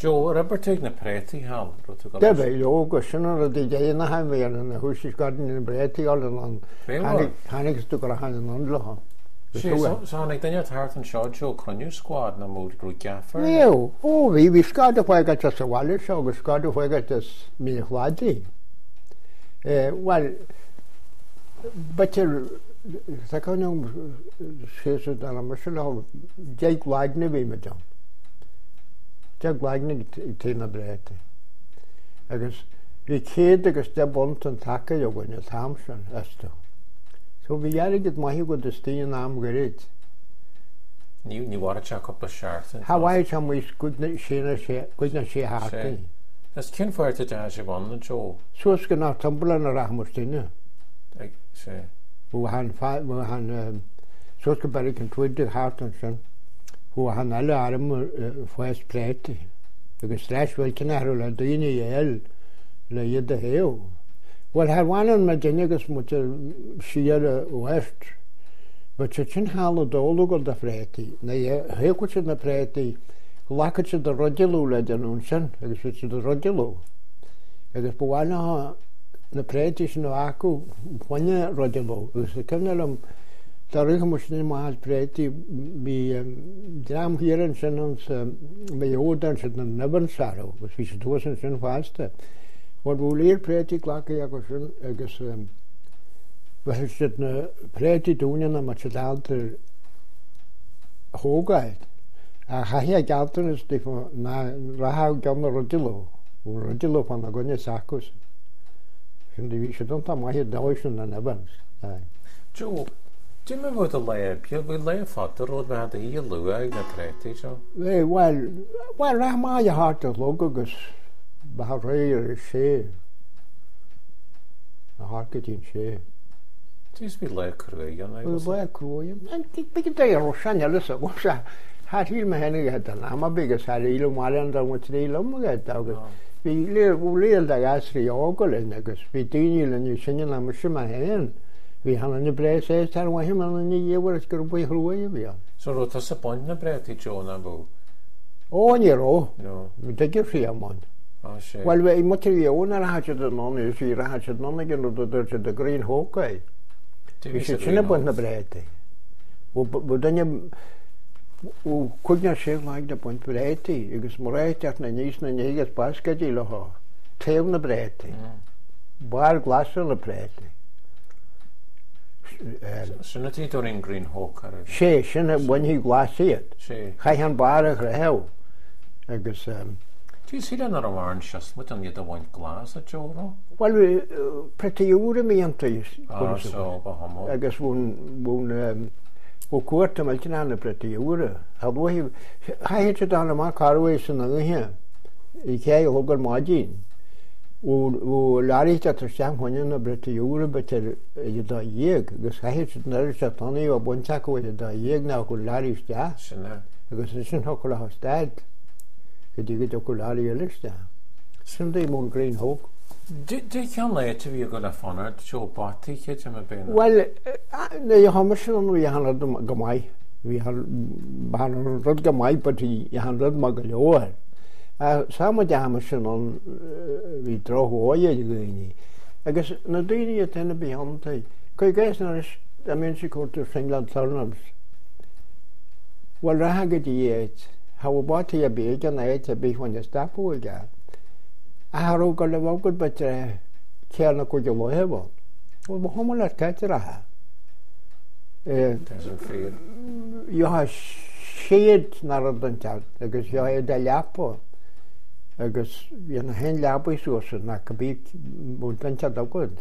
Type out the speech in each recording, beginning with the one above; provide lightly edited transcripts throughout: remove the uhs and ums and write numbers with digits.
Joe, Robertig na Preti hall. Debe, jo, sinna di déna ha mé an na hús garden in Breti all an hannig stu go han an anlaha. Sánig daine thart an seo Joe cruniú squad na mód grú gaffer. Jo, vi skad foiget as a walle so go skad foiget as mí chládi. Well, but sa kan sé an mar déag gláidna bhí me John. Deag gláidna tí na Breti. Agus vi céad agus de bont an take jo gonne Thamson esto. So vi jarigit mai go de stíin am gerit. Ní war a couple shart. Hawaii am we goodna sé hart. That's kin for to dash on the Joe. So gan na tumblan a rahmostine. Sé. Hu han so go ber kan twide hartson. Hu han alle arm fast plate. Agus slash wel kan la dine el le yede heo. Well, had one on my genigus much sheer west, but chin hall dolo the freti. Nay, hekuch in the preti, lackach the rodilo ledanunson, as which the rodilo. As if Puana the pretish no aku, one rodilo, was the kernelum, the rigamushima has preti be dram here and sentence by Odans and never sorrow, which wasn't so faster. Wat we leer preti klakke agus we zit na preti doen na met het alter hoogheid. Ga hier galten is die van na raha gamma rodillo van de gonje sakus. Vind die we don't am hier duizend en evans. Joe, do you remember the lab? You we lay fought the road we had the heel luag na preti so. Well rahma je hart logo gus. Bahar réir sé a harketín sé. Tís bí le cruúin le cruúin. Big dé Rosanne a go se hat hí me hennig het an am bigus ha íle mar an mu trí lomaget agus. Bhí léil a gasrí ágolin agus bhí daine le sinne am se me hen. Bhí han an bre sé tar wa him an níhar gur bu hrúi bhí. So ru a point na breti Jona bú. Ó níró de gir fi am. Well, we motivion had the non is here had non again the green hawkeye. We should chin up on the bread. But then you couldn't say like the point bread. You get more right at the knees and you get basket. Tail the bread. Bar glass of the bread. Shouldn't during green hawker? She shouldn't when he glass it. She. I can bar a hell. I guess. Do you see that not a orange just with on the one glass at Joe? Well, pretty you me antes. So, I guess one quarter melting pretty you. How do he hit it on my carways and here? He can't hold a margin. Larry at the same when you're not pretty you, but you die yeg. Because I hit it nourish at only or one tackle with the yeg now could Larry's dash. Because it's in Hokola dad. Could you get oculari a list there? Sunday moon green hawk. Do you can lay to be a good funner to show party kids in a bin? Well, the Hammerson we had them gamai. We had Rod Gamai, but he had Rod Magaloa. Some of the Hammerson on we draw away. I guess Nadini attended beyond the. Could you guess I mean she called to England Turners. Well, Rahagadi ate. How about you be and I ate a big when you stop again? I had all got a good, but can't go to whatever. Well, how much catch you have shade not than that, because you had a lapo. Because you know, hand lapo is also not a big mountain chat of good.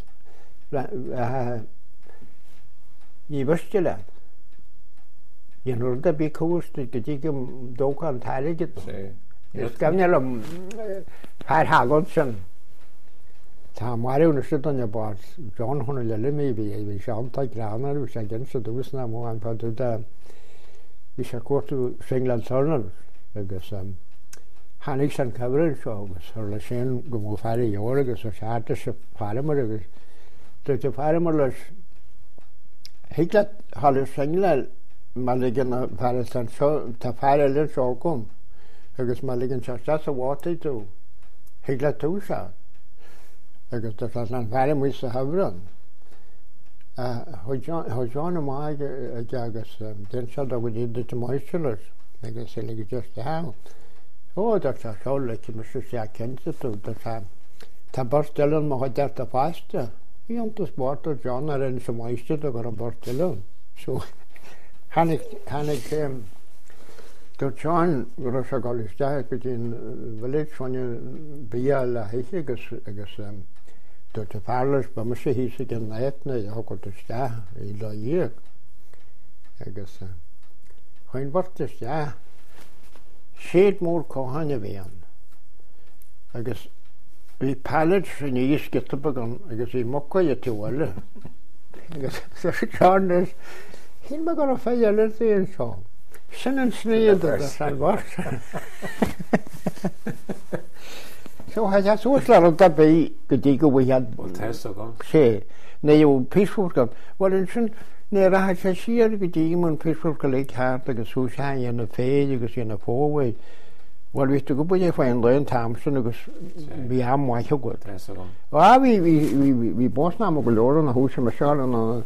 You wish to that. You know, the big house to take him dog and tie it. It's coming along. Had Hagonson. Mario understood on your board. John Honolulu, maybe we shall take Rana, which against the Dusna more and part of the. We shall go to England Turner because Hanix and Coverage show was her Lashane go fire Yorgus or Charters of Farmer. The farmer he got Hollis England. Maligan Paris and show to fire a little come. agus má ligin se a bhátaí tú, hiag le tú se. Agus tá an bhheile mu a habran. Joanna máig agus den se a go dtí de maistelas, agus sé le just ha. Ó dat se seála me sé cinnte tú tá borstellan má deart a fáiste. Í antas báta John ar in sa maiiste a gur an borstellan. So hannig do John gur se gáiste go dtín bhfuid fanne bí le héiche agus do te fearlas ba me sé hí gin éitna a go iste í le dhéag agus chuin bortaiste séad mór cóhanne bhíon agus bhí palid sin níos gitabagan agus bhí mocaid a túile agus seánas hí me go a féile íon seo sin an sníad a san bhar so ha soos le an dabé go dtí go bhhéad sé né bh písúgam bhil in sin né rathe sé siar go dtí man písú go le cheart agus súsáin na féid agus na fóhaid bhil ví go buide fáin leon tamsin agus bhí amhaithe go hí bósná go leran na húsa me seán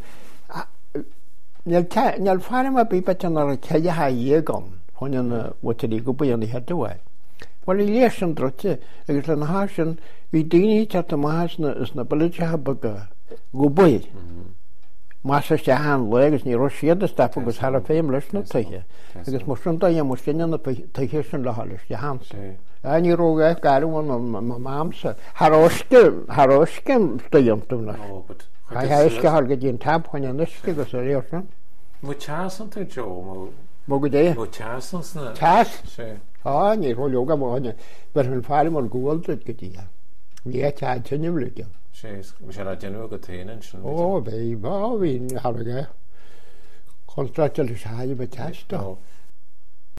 neall fearm a bí an ar a ceide ha dhéagam chuin bhtaí go buí an headúhaid. Well í léis an drote agus le na hásin hí daoine te máisna is na bailite baga go buid. Más sé an le agus ní ro siad a stap agus har a féim leis na tuige. agus mar sin da mu cinenne na tuige sin le hallis de hása. A ní róga garhhain mámsa Harróscin stoíomtúna. Heisce há go dtíon tabhain an isce agus a réorsan. Mu teasan tú Jo Mo go dé? Mu teasan sna? Teas? sé. Ní róga bháine bar an fáil mar gúilta go dtí. Ní te tunnimlige. sé a déanú go taanaan sin. Ó bé bá hín Harige. Constratil is haide be teiste.